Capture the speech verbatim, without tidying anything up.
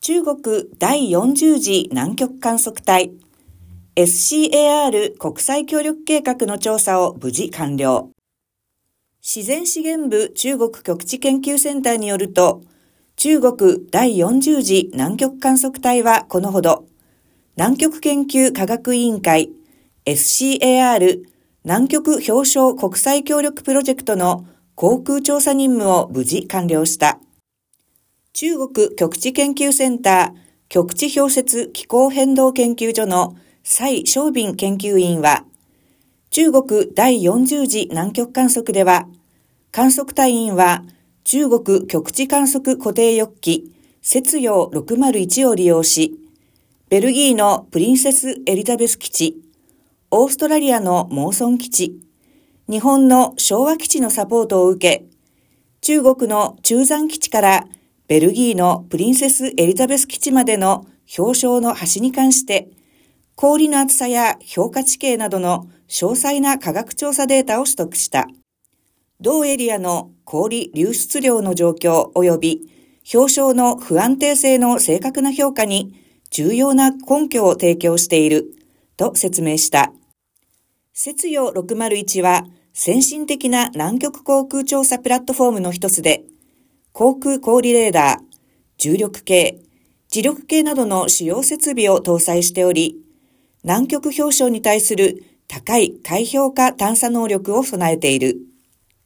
中国第よんじゅう次南極観測隊 エスシーエーアール 国際協力計画の調査を無事完了。自然資源部中国極地研究センターによると、中国第よんじゅう次南極観測隊はこのほど、南極研究科学委員会 エスシーエーアール 南極表彰国際協力プロジェクトの航空調査任務を無事完了した。中国極地研究センター極地氷雪気候変動研究所の蔡小斌研究員は、中国第よんじゅう次南極観測では、観測隊員は中国極地観測固定翼機雪陽ろくまるいちを利用し、ベルギーのプリンセスエリザベス基地、オーストラリアのモーソン基地、日本の昭和基地のサポートを受け、中国の中山基地からベルギーのプリンセスエリザベス基地までの氷床の端に関して、氷の厚さや評価地形などの詳細な科学調査データを取得した。同エリアの氷流出量の状況及び氷床の不安定性の正確な評価に重要な根拠を提供していると説明した。雪陽ろくまるいちは先進的な南極航空調査プラットフォームの一つで、航空氷レーダー、重力計、磁力計などの主要設備を搭載しており、南極氷床に対する高い海氷下探査能力を備えている。